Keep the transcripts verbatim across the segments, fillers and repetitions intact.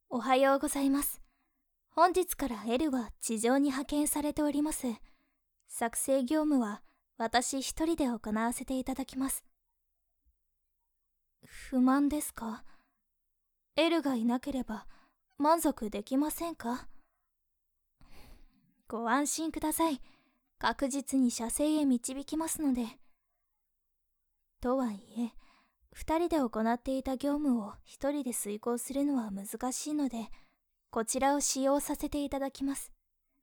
おはようございます。本日から L は地上に派遣されております。作成業務は私一人で行わせていただきます。不満ですか？ L がいなければ満足できませんか？ご安心ください。確実に射精へ導きますので。とはいえ、二人で行っていた業務を一人で遂行するのは難しいので、こちらを使用させていただきます。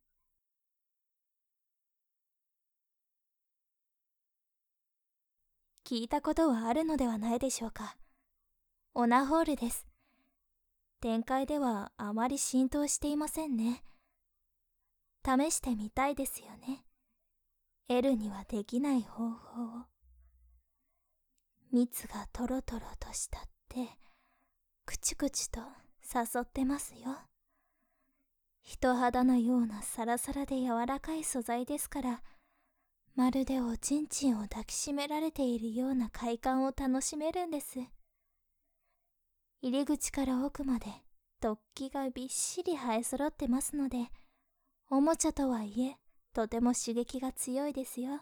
聞いたことはあるのではないでしょうか。オナホールです。展開ではあまり浸透していませんね。試してみたいですよね。L にはできない方法を。蜜がトロトロとしたってクチクチと誘ってますよ。人肌のようなサラサラで柔らかい素材ですから、まるでおちんちんを抱きしめられているような快感を楽しめるんです。入り口から奥まで突起がびっしり生え揃ってますので、おもちゃとはいえとても刺激が強いですよ。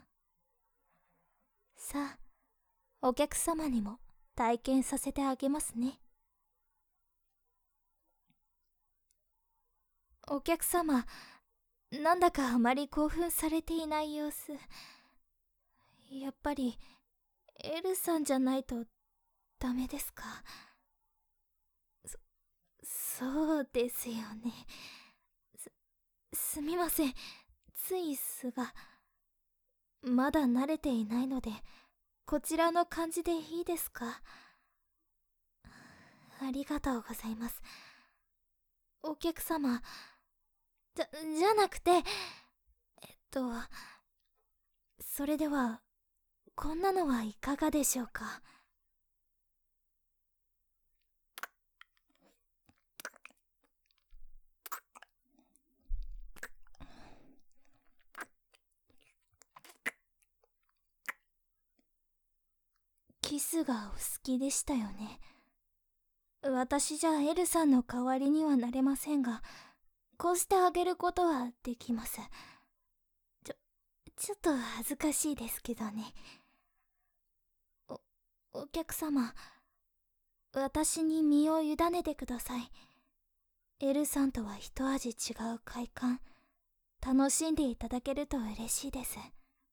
さあ、お客様にも体験させてあげますね。お客様、なんだかあまり興奮されていない様子。やっぱり L さんじゃないとダメですか？そ、そうですよね。す、すみません。ついすが、まだ慣れていないので、こちらの感じでいいですか？ありがとうございます。お客様、じゃ、じゃなくて、えっと、それでは、こんなのはいかがでしょうか？キスがお好きでしたよね。私じゃ L さんの代わりにはなれませんが、こうしてあげることはできます。ちょ、ちょっと恥ずかしいですけどね。お、お客様、私に身を委ねてください。L さんとは一味違う快感、楽しんでいただけると嬉しいです。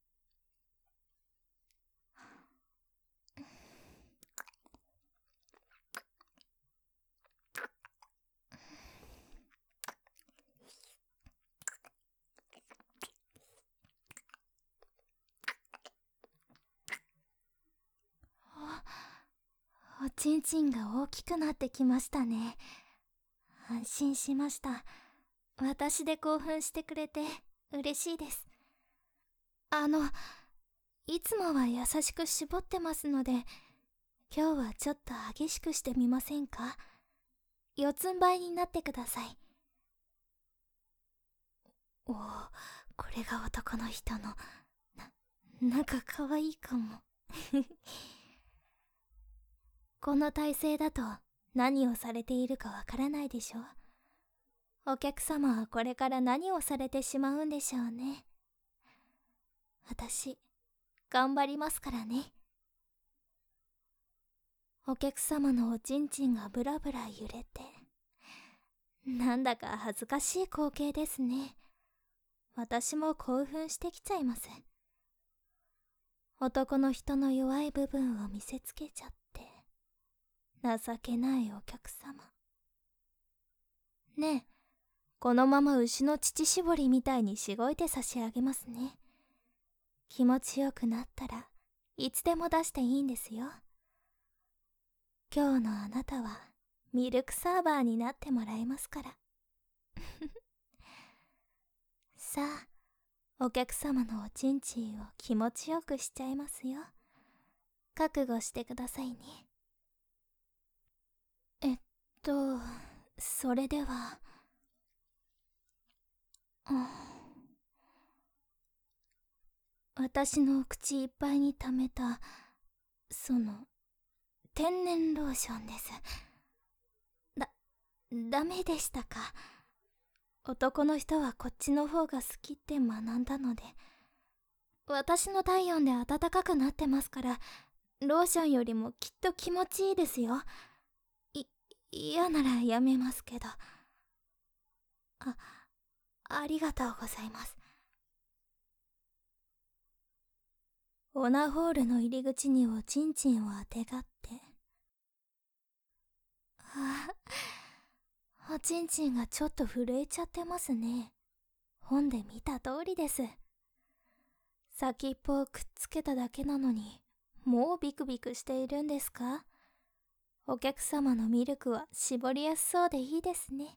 お、おちんちんが大きくなってきましたね。安心しました。私で興奮してくれて嬉しいです。あの、いつもは優しく絞ってますので、今日はちょっと激しくしてみませんか？四つん這いになってください。おお、これが男の人の、な、なんか可愛いかも。この体勢だと何をされているかわからないでしょう。お客様はこれから何をされてしまうんでしょうね。私、頑張りますからね。お客様のおちんちんがブラブラ揺れて、なんだか恥ずかしい光景ですね。私も興奮してきちゃいます。男の人の弱い部分を見せつけちゃって、情けないお客様。ねえ、このまま牛の乳搾りみたいにしごいて差し上げますね。気持ちよくなったらいつでも出していいんですよ。今日のあなたはミルクサーバーになってもらいますから。さあ、お客様のおちんちんを気持ちよくしちゃいますよ。覚悟してくださいね。えっと、それでは、うん、私の口いっぱいに溜めた、その、天然ローションです。だ、 ダメでしたか。男の人はこっちの方が好きって学んだので。私の体温で暖かくなってますから、ローションよりもきっと気持ちいいですよ。い、嫌ならやめますけど。あ、ありがとうございます。オナホールの入り口におちんちんをあてがって。あ、おちんちんがちょっと震えちゃってますね。本で見た通りです。先っぽをくっつけただけなのに、もうビクビクしているんですか？お客様のミルクは絞りやすそうでいいですね。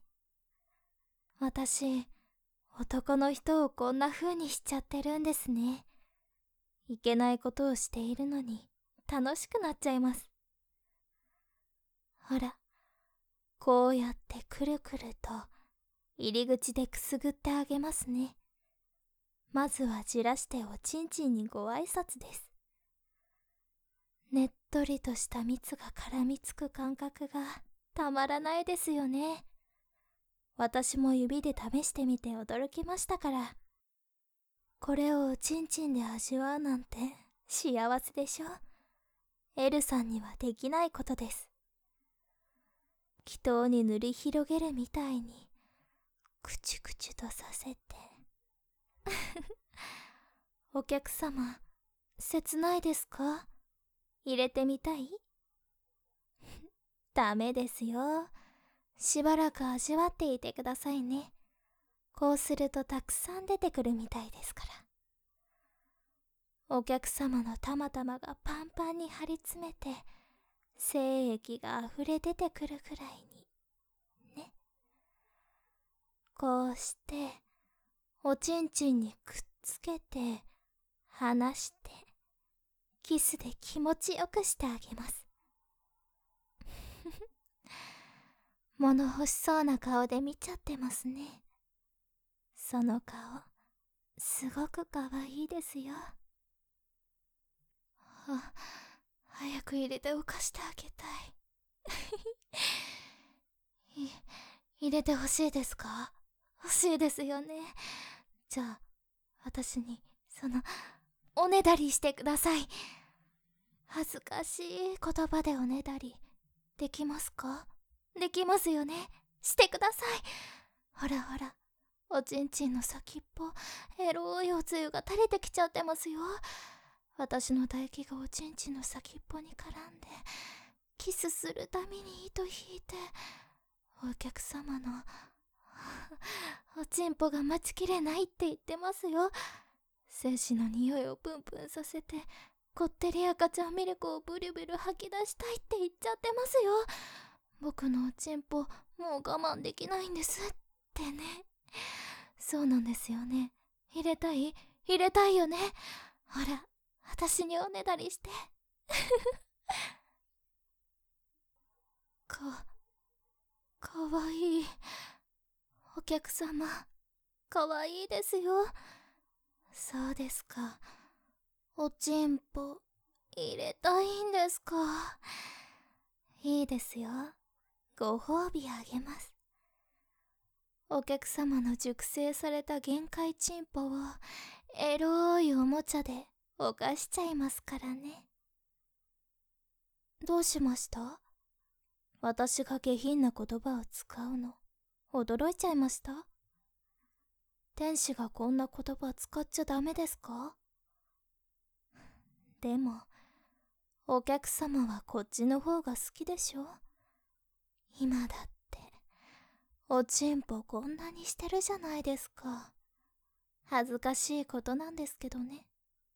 私、男の人をこんな風にしちゃってるんですね。いけないことをしているのに楽しくなっちゃいます。ほら、こうやってくるくると入り口でくすぐってあげますね。まずはじらしておちんちんにご挨拶です。ねっとりとした蜜が絡みつく感覚がたまらないですよね。私も指で試してみて驚きましたから。これをおちんちんで味わうなんて幸せでしょ。エルさんにはできないことです。祈祷に塗り広げるみたいにくちゅくちゅとさせてお客様、切ないですか？入れてみたい？ダメですよ。しばらく味わっていてくださいね。こうするとたくさん出てくるみたいですから。お客様のたまたまがパンパンに張り詰めて、精液があふれ出てくるくらいに。ね。こうして、おちんちんにくっつけて、離して、キスで気持ちよくしてあげます。物欲しそうな顔で見ちゃってますね。その顔、すごくかわいいですよ。あ、早く入れて浮かしてあげたい。い入れてほしいですか？欲しいですよね。じゃあ、私に、その、おねだりしてください。恥ずかしい言葉でおねだり、できますか？できますよね。してください。ほらほら、おちんちんの先っぽ、エロいおつゆが垂れてきちゃってますよ。私の唾液がおちんちんの先っぽに絡んで、キスするために糸引いて、お客様のおちんぽが待ちきれないって言ってますよ。精子の匂いをプンプンさせて、こってり赤ちゃんミルクをブリブリ吐き出したいって言っちゃってますよ。僕のおちんぽ、もう我慢できないんですってね。そうなんですよね。入れたい？入れたいよね。ほら、私におねだりして。か、かわいい。お客様、かわいいですよ。そうですか。おちんぽ、入れたいんですか。いいですよ。ご褒美あげます。お客様の熟成された限界チンポをエロいおもちゃで犯しちゃいますからね。どうしました？私が下品な言葉を使うの驚いちゃいました？天使がこんな言葉使っちゃダメですか？でもお客様はこっちの方が好きでしょ。今だっておちんぽこんなにしてるじゃないですか。恥ずかしいことなんですけどね。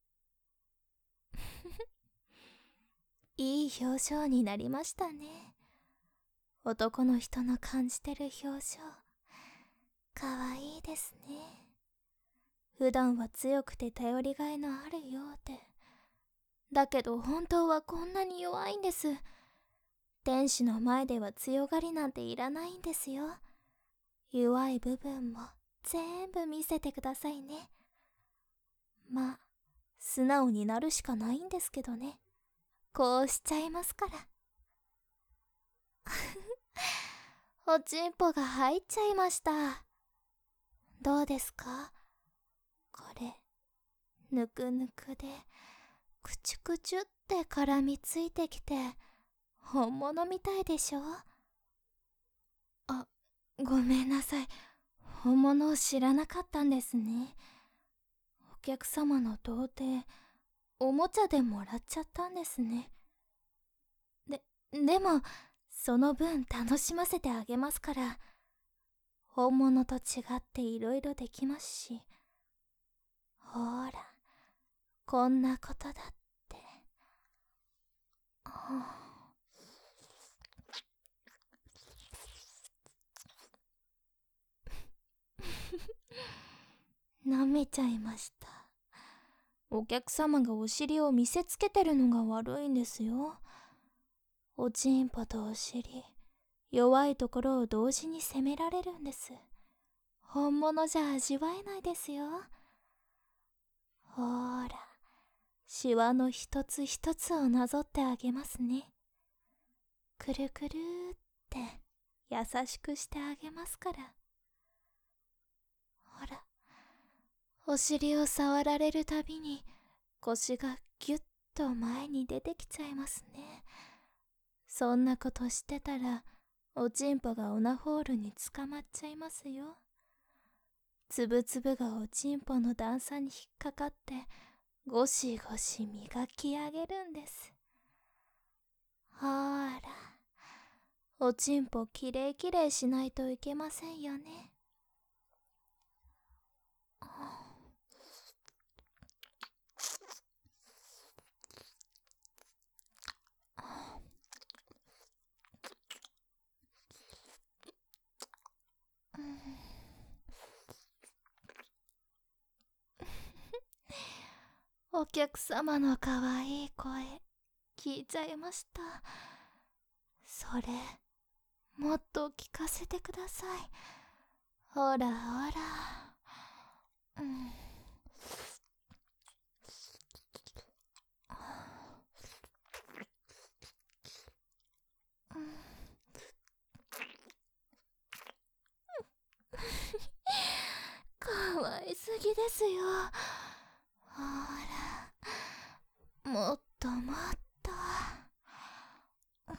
いい表情になりましたね。男の人の感じてる表情、かわいいですね。普段は強くて頼りがいのあるようで、だけど本当はこんなに弱いんです。天使の前では強がりなんていらないんですよ。弱い部分も全部見せてくださいね。まあ、素直になるしかないんですけどね。こうしちゃいますから。 おちんぽが入っちゃいました。どうですか？これ、ぬくぬくで、くちゅくちゅって絡みついてきて、本物みたいでしょ？あ、ごめんなさい。本物を知らなかったんですね。お客様の童貞、おもちゃでもらっちゃったんですね。で、でも、その分楽しませてあげますから。本物と違っていろいろできますし。ほーら、こんなことだって。舐めちゃいました。お客様がお尻を見せつけてるのが悪いんですよ。おちんぽとお尻、弱いところを同時に責められるんです。本物じゃ味わえないですよ。ほーら、シワの一つ一つをなぞってあげますね。くるくるーって優しくしてあげますから。ほら、お尻を触られるたびに腰がギュッと前に出てきちゃいますね。そんなことしてたらおちんぽがオナホールに捕まっちゃいますよ。つぶつぶがおちんぽの段差に引っかかってゴシゴシ磨き上げるんです。ほーら、おちんぽきれいきれいしないといけませんよね。お客様のかわいい声聞いちゃいました。それもっと聞かせてください。ほらほら、うん、かわいすぎですよ。ほら、もっともっと、うん、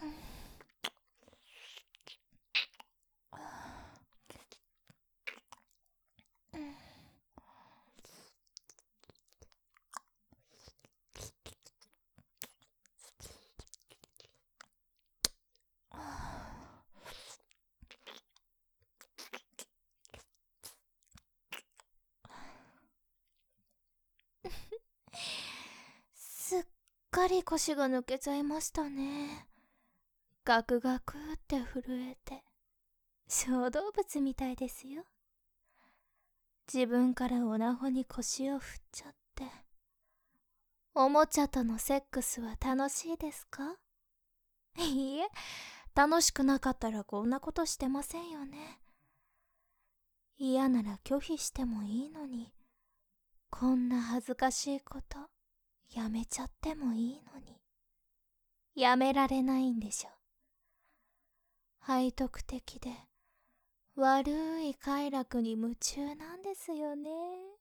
すっかり腰が抜けちゃいましたね。ガクガクって震えて小動物みたいですよ。自分からオナホに腰を振っちゃって。おもちゃとのセックスは楽しいですか？いいえ、楽しくなかったらこんなことしてませんよね。嫌なら拒否してもいいのに、こんな恥ずかしいことやめちゃってもいいのに、やめられないんでしょ。背徳的で悪い快楽に夢中なんですよね。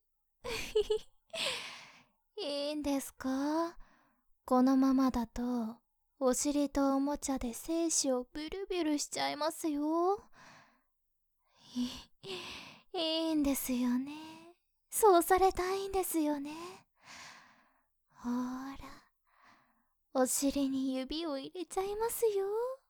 いいんですか？このままだとお尻とおもちゃで精子をブルブルしちゃいますよ。いいいんですよね。そうされたいんですよね。ほーら、お尻に指を入れちゃいますよ。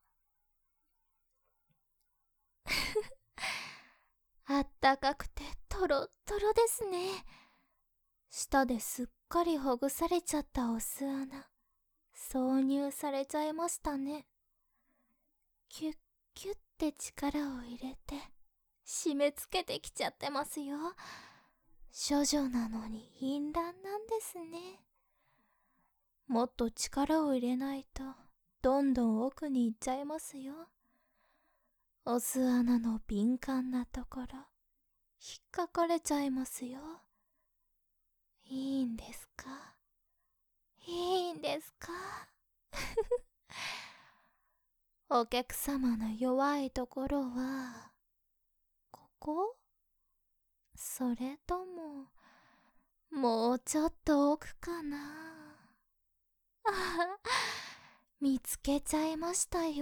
あったかくてトロットロですね。舌ですっかりほぐされちゃったオス穴、挿入されちゃいましたね。キュッキュッて力を入れて締め付けてきちゃってますよ。処女なのに淫乱なんですね。もっと力を入れないとどんどん奥に行っちゃいますよ。オス穴の敏感なところ引っかかれちゃいますよ。いいんですか？いいんですか？ お客様の弱いところはここ？それとももうちょっと奥かな。あは、見つけちゃいましたよ。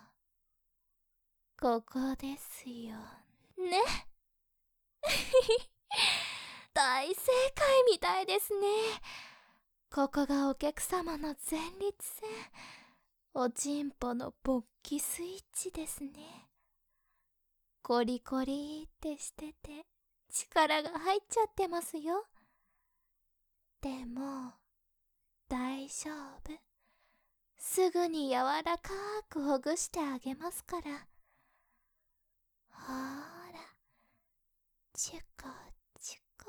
ここですよね。大正解みたいですね。ここがお客様の前立腺、おちんぽの勃起スイッチですね。コリコリってしてて力が入っちゃってますよ。でも大丈夫、すぐに柔らかくほぐしてあげますから。ほーら、チュコチュコ。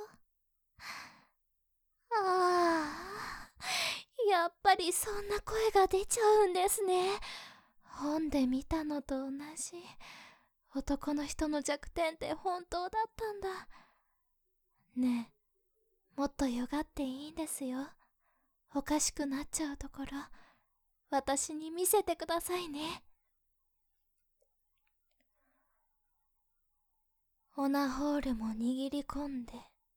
ああ、やっぱりそんな声が出ちゃうんですね。本で見たのと同じ。男の人の弱点って本当だったんだ。ねえ、もっとよがっていいんですよ。おかしくなっちゃうところ、私に見せてくださいね。オナホールも握り込んで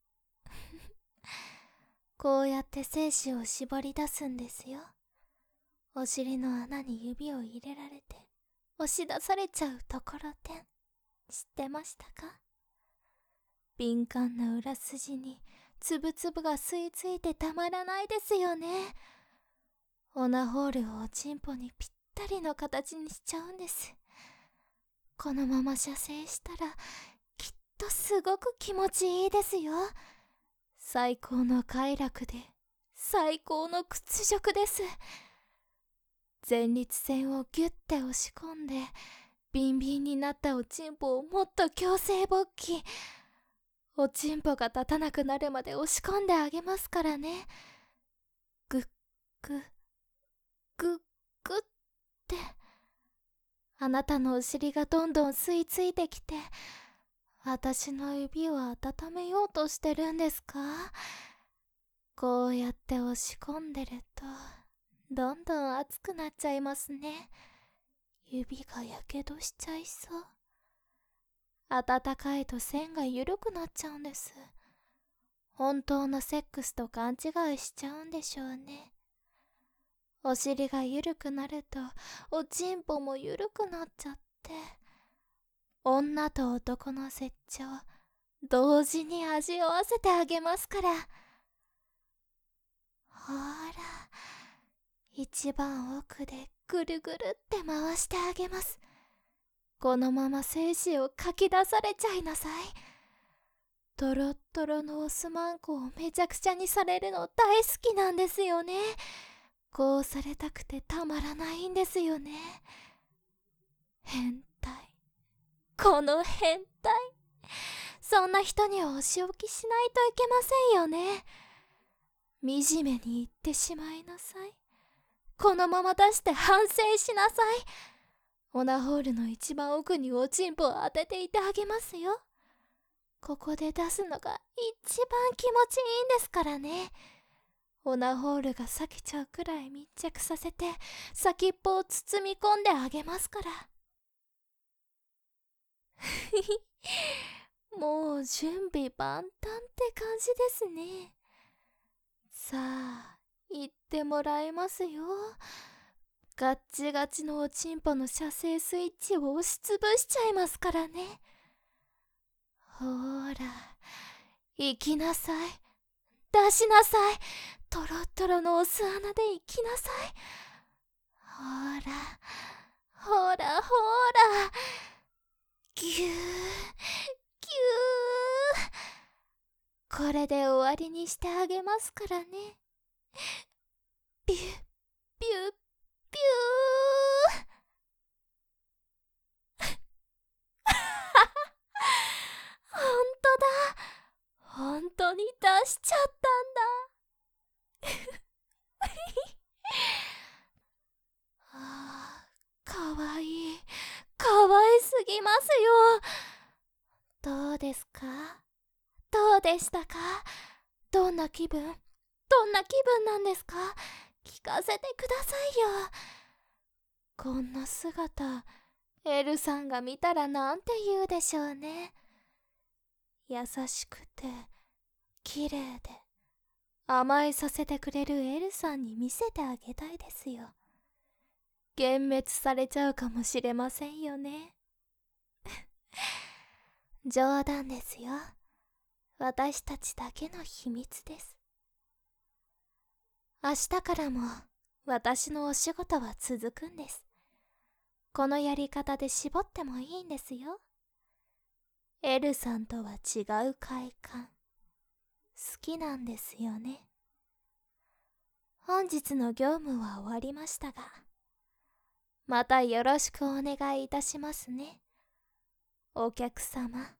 こうやって精子を絞り出すんですよ。お尻の穴に指を入れられて押し出されちゃうところてん、知ってましたか？敏感な裏筋につぶつぶが吸い付いてたまらないですよね。オナホールをおちんぽにぴったりの形にしちゃうんです。このまま射精したらきっとすごく気持ちいいですよ。最高の快楽で最高の屈辱です。前立腺をギュッて押し込んでビンビンになったおちんぽをもっと強制勃起、おちんぽが立たなくなるまで押し込んであげますからね。グッグッグッグッって、あなたのお尻がどんどん吸い付いてきて私の指を温めようとしてるんですか？こうやって押し込んでるとどんどん熱くなっちゃいますね。指がやけどしちゃいそう。温かいと線が緩くなっちゃうんです。本当のセックスと勘違いしちゃうんでしょうね。お尻が緩くなるとおちんぽも緩くなっちゃって、女と男の絶頂同時に味わわせてあげますから。ほら、一番奥でぐるぐるって回してあげます。このまま精子をかき出されちゃいなさい。トロットロのオスマンコをめちゃくちゃにされるの大好きなんですよね。こうされたくてたまらないんですよね。変態、この変態、そんな人にはお仕置きしないといけませんよね。惨めに言ってしまいなさい。このまま出して反省しなさい。オナホールの一番奥におちんぽを当てていてあげますよ。ここで出すのが一番気持ちいいんですからね。オナホールが裂けちゃうくらい密着させて先っぽを包み込んであげますから。もう準備万端って感じですね。さあ、行ってもらいますよ。ガッチガチのおちんぽの射精スイッチを押しつぶしちゃいますからね。ほーら、行きなさい。出しなさい。トロットロのお巣穴で行きなさい。ほーら、ほーら、ほーら。ぎゅー、ぎゅー。これで終わりにしてあげますからね。ビュッ、ビュッ、ビュー。ほんとだ。ほんとに出しちゃったんだ。あー、かわいい。かわいすぎますよ。どうですか？どうでしたか？どんな気分？どんな気分なんですか？聞かせてくださいよ。 こんな姿、エルさんが見たらなんて言うでしょうね。優しくて、綺麗で、甘えさせてくれるエルさんに見せてあげたいですよ。幻滅されちゃうかもしれませんよね。冗談ですよ。私たちだけの秘密です。明日からも私のお仕事は続くんです。このやり方で絞ってもいいんですよ。エルさんとは違う快感、好きなんですよね。本日の業務は終わりましたが、またよろしくお願いいたしますね。お客様。